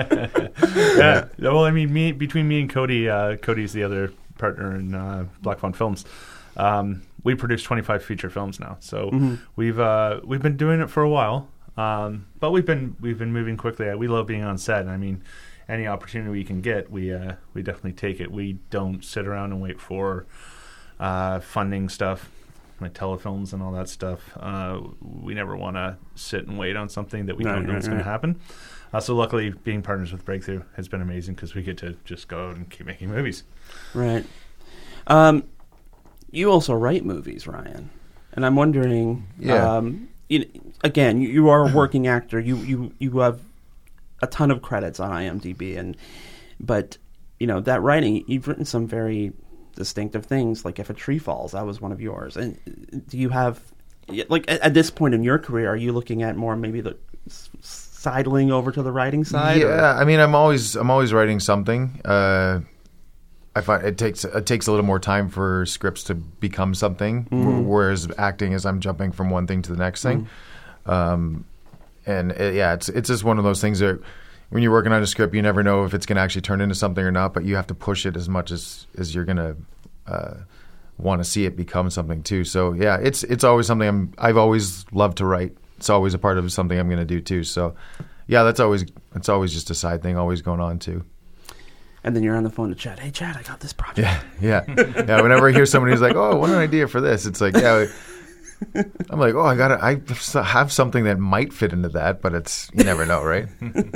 Yeah. Well, I mean, me between me and Cody, uh, Cody's the other partner in uh, Black Fawn Films. Um, we produce twenty-five feature films now, so mm-hmm. we've uh, we've been doing it for a while. Um, but we've been we've been moving quickly. We love being on set. I mean, any opportunity we can get, we uh, we definitely take it. We don't sit around and wait for uh, funding stuff, like telefilms and all that stuff. Uh, we never want to sit and wait on something that we right, don't know right, is right. going to happen. Uh, so luckily, being partners with Breakthrough has been amazing because we get to just go out and keep making movies. Right. Um, you also write movies, Ryan, and I'm wondering. Yeah. Um, you, again, you, you are a working actor. You you you have a ton of credits on IMDb, and but you know that writing, you've written some very distinctive things. Like If a Tree Falls, that was one of yours. And do you have, like at, at this point in your career, are you looking at more maybe the s- sidling over to the writing side? Yeah, or? I mean, I'm always I'm always writing something. Uh, I find it takes it takes a little more time for scripts to become something, Mm-hmm. whereas acting is I'm jumping from one thing to the next thing. Mm-hmm. Um, and it, yeah, it's it's just one of those things that when you're working on a script, you never know if it's going to actually turn into something or not. But you have to push it as much as, as you're going to uh, want to see it become something too. So yeah, it's it's always something I'm I've always loved to write. It's always a part of something I'm going to do too. So yeah, that's always it's always just a side thing, always going on too. And then you're on the phone to Chad. Hey, Chad, I got this project. Yeah, yeah, yeah. Whenever I hear somebody who's like, "Oh, what an idea for this," it's like, yeah. I'm like, oh, I got I have something that might fit into that, but it's you never know, right?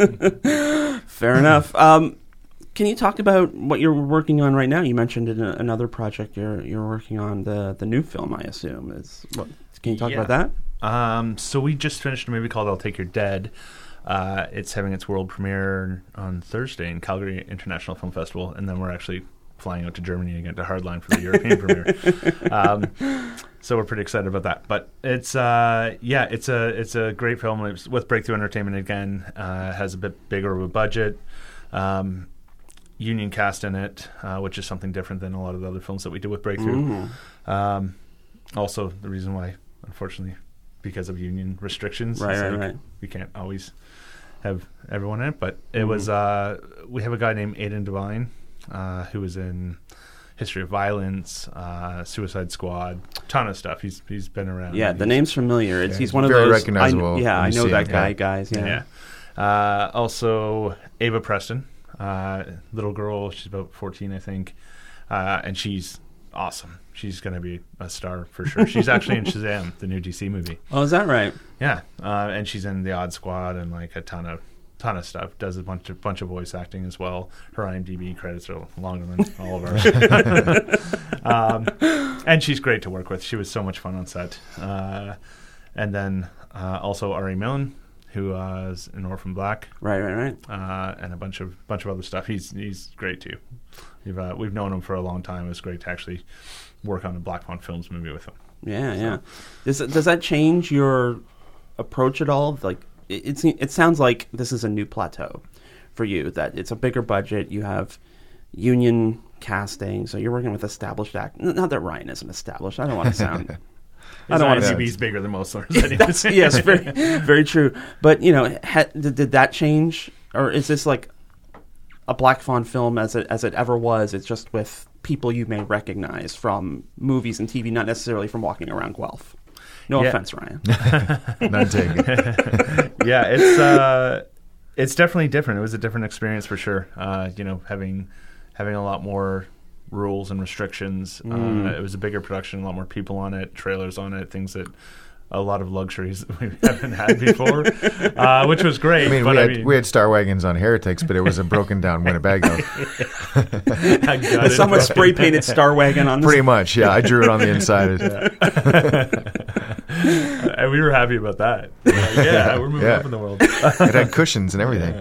Fair enough. Um, can you talk about what you're working on right now? You mentioned in a, another project you're you're working on, the the new film, I assume. Is what? Can you talk Yeah. about that? Um, so we just finished a movie called I'll Take Your Dead. Uh, it's having its world premiere on Thursday in Calgary International Film Festival, and then we're actually flying out to Germany again to Hardline for the European premiere. Um, so we're pretty excited about that. But it's uh, yeah, it's a it's a great film. It's with Breakthrough Entertainment again. Uh, has a bit bigger of a budget. Um, union cast in it, uh, which is something different than a lot of the other films that we do with Breakthrough. Mm. Um, also, the reason why, unfortunately, because of union restrictions, Right, it's right, like right. we can't always have everyone in it. But it Mm. was uh, we have a guy named Aidan Devine. Uh, who was in History of Violence, uh, Suicide Squad, ton of stuff. He's he's been around. Yeah, the name's familiar. It's Yeah, he's one of very those recognizable I, yeah, when I you know see that him, guy, yeah. guys. Yeah. Yeah. Uh, also, Ava Preston, uh, little girl. She's about fourteen, I think, uh, and she's awesome. She's going to be a star for sure. She's actually in Shazam, the new D C movie. Oh, is that right? Yeah, uh, and she's in The Odd Squad and like a ton of. ton of stuff. Does a bunch of bunch of voice acting as well. Her IMDb credits are longer than all of ours. um, and she's great to work with. She was so much fun on set. Uh, and then uh, also Ari Millen, who uh, is in Orphan Black, Right, right, right. uh, and a bunch of bunch of other stuff. He's he's great too. We've uh, we've known him for a long time. It was great to actually work on a Black Fawn Films movie with him. Yeah, yeah. Does does that change your approach at all? Like, it it's, it sounds like this is a new plateau for you. That it's a bigger budget. You have union casting, so you're working with established act. Not that Ryan isn't established. I don't want to sound. I don't want to. IMDb is bigger than most stars. That's, yes, very, very true. But you know, ha, did, did that change, or is this like a Black Fawn film as it as it ever was? It's just with people you may recognize from movies and T V, not necessarily from walking around Guelph. No Yeah. offense, Ryan. None taken. Yeah, it's uh, it's definitely different. It was a different experience for sure. Uh, you know, having having a lot more rules and restrictions. Mm. Uh, it was a bigger production, a lot more people on it, trailers on it, things that a lot of luxuries that we haven't had before, uh, which was great. I mean, but we, I had, mean, we had Star Wagons on Heretics, but it was a broken down Winnebago. I got it. Someone spray painted Star Wagon on this. Pretty much, yeah. I drew it on the inside. And we were happy about that. We're like, yeah, we're moving Yeah. up in the world. It had cushions and everything.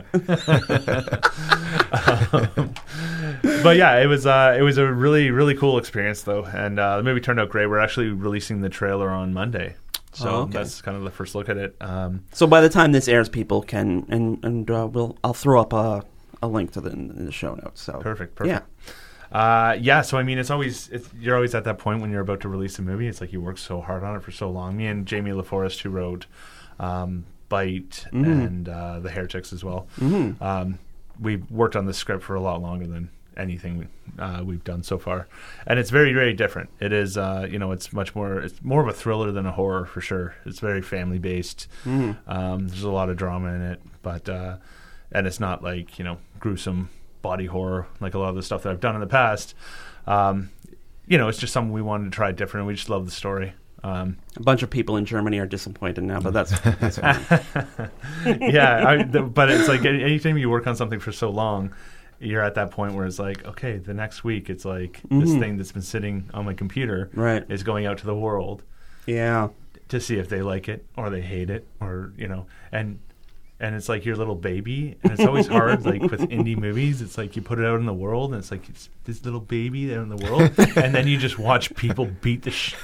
um, but yeah, it was uh, it was a really really cool experience though, and uh, the movie turned out great. We're actually releasing the trailer on Monday, so Oh, okay. that's kind of the first look at it. Um, So by the time this airs, people can and and uh, we'll I'll throw up a, a link to the in the show notes. So perfect, perfect. Yeah. Uh, yeah, so I mean, it's always it's, you're always at that point when you're about to release a movie. It's like you worked so hard on it for so long. Me and Jamie LaForest, who wrote um, Bite Mhm. and uh, The Heretics as well, Mhm. um, we worked on this script for a lot longer than anything uh, we've done so far, and it's very very different. It is, uh, you know, it's much more it's more of a thriller than a horror for sure. It's very family based. Mhm. Um, there's a lot of drama in it, but uh, and it's not like, you know, gruesome body horror like a lot of the stuff that I've done in the past. Um, you know, it's just something we wanted to try different, and we just love the story. Um, A bunch of people in Germany are disappointed now, but that's, that's fine. yeah, I, the, but it's like any- anytime you work on something for so long, you're at that point where it's like, okay, the next week it's like this Mhm. thing that's been sitting on my computer Right. is going out to the world. Yeah. To see if they like it or they hate it, or, you know, and and it's like your little baby, and it's always hard, like with indie movies, it's like you put it out in the world, and it's like it's this little baby out in the world, and then you just watch people beat the shit.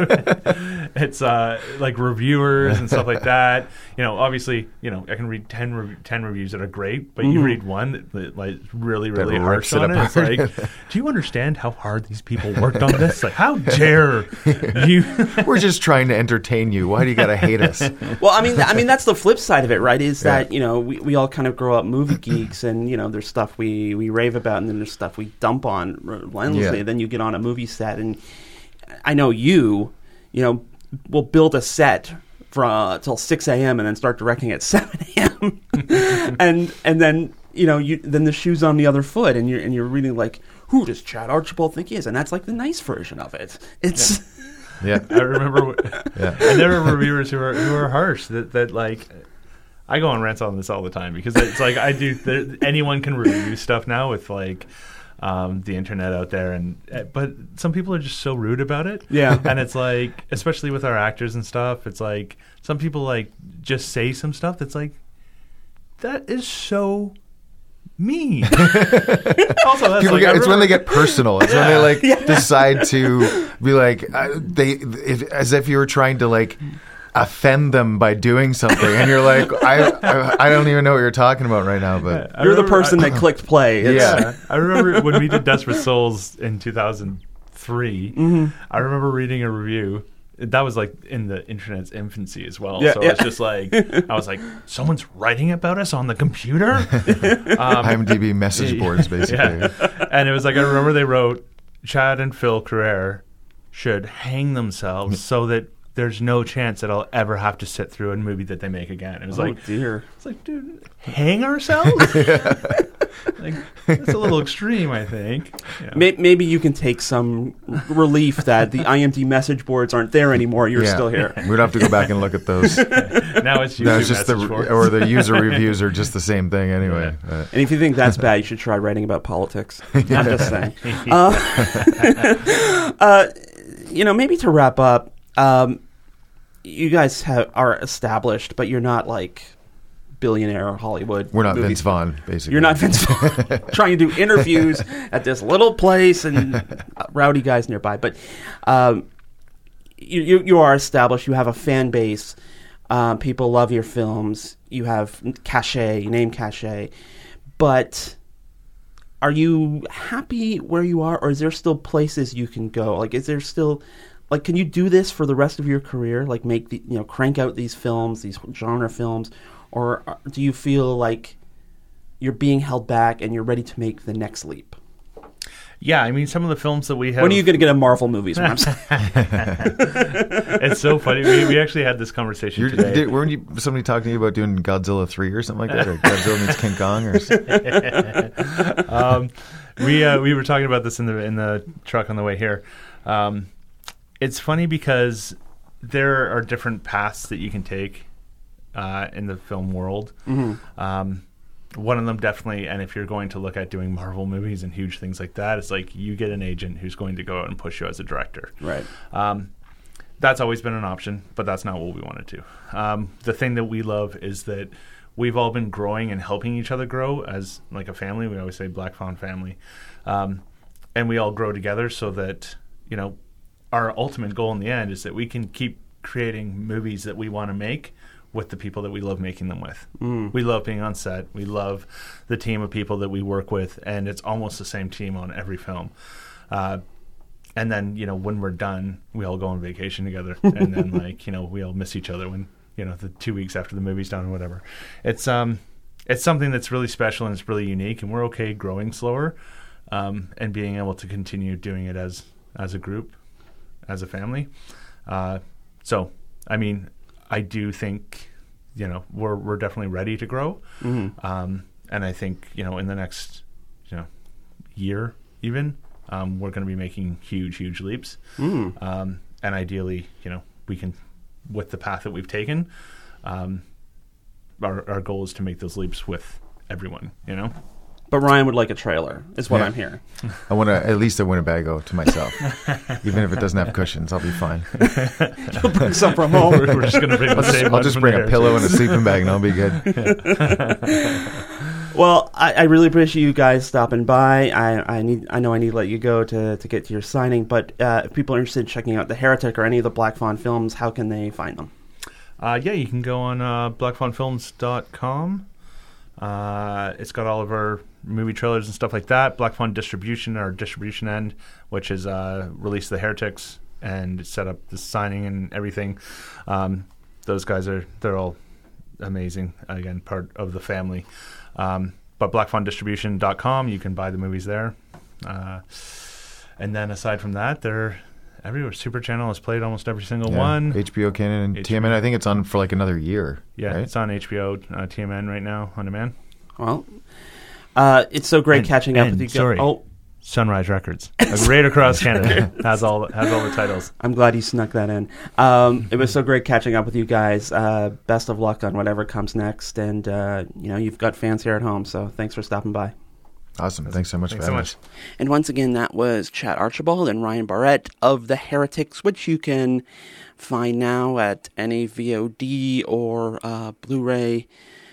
It's uh, like reviewers and stuff like that. You know, obviously, you know, I can read ten, rev- ten reviews that are great, but you Mhm. read one that, that like really, That really rips harsh it on it. It's apart. like, do you understand how hard these people worked on this? Like, how dare you? We're just trying to entertain you. Why do you got to hate us? Well, I mean, I mean that's the flip side of it, right? Is that Yeah. you know we, we all kind of grow up movie geeks, and you know there's stuff we, we rave about, and then there's stuff we dump on relentlessly. Yeah. Then you get on a movie set, and I know you, you know, will build a set for uh, till six a.m. and then start directing at seven a.m. and and then you know you then the shoe's on the other foot, and you're and you're really like, who does Chad Archibald think he is? And that's like the nice version of it. It's. Yeah. I remember, Yeah. and there are reviewers who are who are harsh. That that like, I go on rants on this all the time because it's like I do. There, anyone can review stuff now with like um, the internet out there, and uh, but some people are just so rude about it. Yeah. And it's like, especially with our actors and stuff, it's like some people like just say some stuff that's like, that is so mean. Also, that's People like, get, I it's when they remember- get personal. It's when they like decide to be like uh, they if, as if you were trying to like offend them by doing something, and you're like, I I, I don't even know what you're talking about right now. But I You're the remember- person I- that clicked play. It's, Yeah. I remember when we did Desperate Souls in two thousand three. Mhm. I remember reading a review. That was like in the internet's infancy as well. Yeah, so yeah. it's just like, I was like, someone's writing about us on the computer? Um, IMDb message boards, basically. Yeah. And it was like, I remember they wrote, Chad and Phil Carrere should hang themselves so that there's no chance that I'll ever have to sit through a movie that they make again. It was Oh, like, dear. it's like, dude, hang ourselves? Like, that's a little extreme, I think. You know. May- Maybe you can take some relief that the I M D B message boards aren't there anymore. You're Yeah. still here. We don't have to go back and look at those. Now it's YouTube No, it's just the message boards. or the user reviews are just the same thing anyway. Uh, And if you think that's bad, you should try writing about politics. I'm just saying. Uh, uh, you know, maybe to wrap up, um, you guys have, are established, but you're not like billionaire Hollywood. we're not movie Vince Vaughn, basically. You're not Vince Vaughn trying to do interviews at this little place and uh, rowdy guys nearby. But um, you, you you are established. You have a fan base. Um, people love your films. You have cachet, name cachet. But are you happy where you are, or is there still places you can go? Like, is there still... Like, can you do this for the rest of your career? Like, make the, you know, crank out these films, these genre films, or do you feel like you're being held back and you're ready to make the next leap? Yeah, I mean, some of the films that we have... When are you going to get a Marvel movie? Is what I'm saying. It's so funny. We, we actually had this conversation You're, today. Did, weren't you somebody talking to you about doing Godzilla three or something like that? Or Godzilla meets King Kong? Or um, we uh, we were talking about this in the in the truck on the way here. Um, it's funny because there are different paths that you can take uh, in the film world. Mm-hmm. Um, one of them definitely, and if you're going to look at doing Marvel movies and huge things like that, it's like you get an agent who's going to go out and push you as a director. Right. Um, that's always been an option, but that's not what we wanted to. Um, the thing that we love is that we've all been growing and helping each other grow as like a family. We always say Black Fawn family. Um, and we all grow together so that, you know, our ultimate goal in the end is that we can keep creating movies that we want to make with the people that we love making them with. Mm. We love being on set. We love the team of people that we work with, and it's almost the same team on every film. Uh, and then, you know, when we're done, we all go on vacation together, and then, like, you know, we all miss each other when, you know, the two weeks after the movie's done or whatever. It's um, it's something that's really special and it's really unique, and we're okay growing slower um, and being able to continue doing it as as a group, as a family. Uh, so, I mean, I do think, you know, we're we're definitely ready to grow, mm-hmm. um, and I think, you know, in the next, you know, year even, um, we're going to be making huge, huge leaps, mm. um, and ideally, you know, we can, with the path that we've taken, um, our our goal is to make those leaps with everyone, you know. But Ryan would like a trailer, is what Yeah. I'm hearing. I want to at least a Winnebago to myself. Even if it doesn't have cushions, I'll be fine. You'll bring some from home. We're, we're just going to bring I'll the just, same I'll one just from bring there, a pillow too. and a sleeping bag and I'll be good. Well, I, I really appreciate you guys stopping by. I, I need, I know I need to let you go to, to get to your signing, but uh, if people are interested in checking out The Heretic or any of the Black Fawn films, how can they find them? Uh, yeah, you can go on uh, black fawn films dot com. Uh, it's got all of our movie trailers and stuff like that. Black Fawn Distribution, our distribution end, which is uh, released The Heretics and set up the signing and everything. Um, those guys are, they're all amazing. Again, part of the family. Um, but black fawn distribution dot com, you can buy the movies there. Uh, and then aside from that, they're everywhere. Super Channel has played almost every single Yeah. one. H B O Canon and H B O. T M N. I think it's on for like another year. Yeah, right? it's on H B O, uh, T M N right now, on demand. Well, uh, it's so great And- catching up and, with you. Sorry, Oh, Sunrise Records, like right across Canada, has all has all the titles. I'm glad you snuck that in. Um, it was so great catching up with you guys. Uh, best of luck on whatever comes next, and uh, you know you've got fans here at home, so thanks for stopping by. Awesome. Thanks so much Thanks for so having much. us. And once again, that was Chad Archibald and Ryan Barrett of The Heretics, which you can find now at any V O D or uh, Blu-ray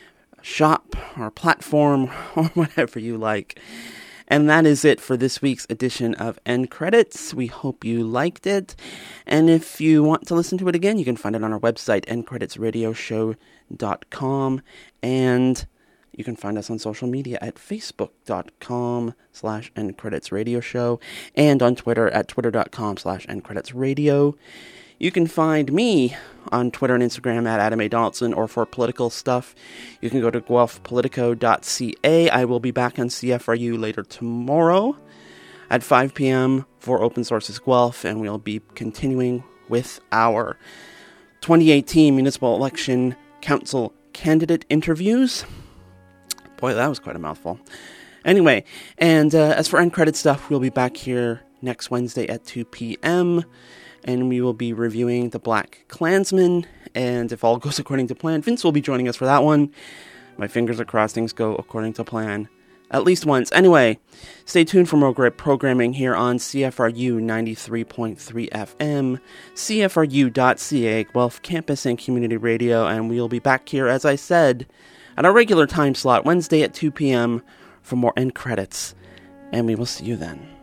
shop or platform or whatever you like. And that is it for this week's edition of End Credits. We hope you liked it. And if you want to listen to it again, you can find it on our website, end credits radio show dot com. And you can find us on social media at facebook.com slash endcreditsradioshow and on Twitter at twitter.com slash endcreditsradio. You can find me on Twitter and Instagram at Adam A. Donaldson, or for political stuff, you can go to guelph politico dot c a. I will be back on C F R U later tomorrow at five p.m. for Open Sources Guelph, and we'll be continuing with our twenty eighteen municipal election council candidate interviews. Boy, that was quite a mouthful. Anyway, and uh, as for end credit stuff, we'll be back here next Wednesday at two p.m., and we will be reviewing The Black Klansman, and if all goes according to plan, Vince will be joining us for that one. My fingers are crossed things go according to plan, at least once. Anyway, stay tuned for more great programming here on C F R U ninety-three point three F M, C F R U dot C A, Guelph Campus and Community Radio, and we'll be back here, as I said, at our regular time slot, Wednesday at two p.m. for more end credits, and we will see you then.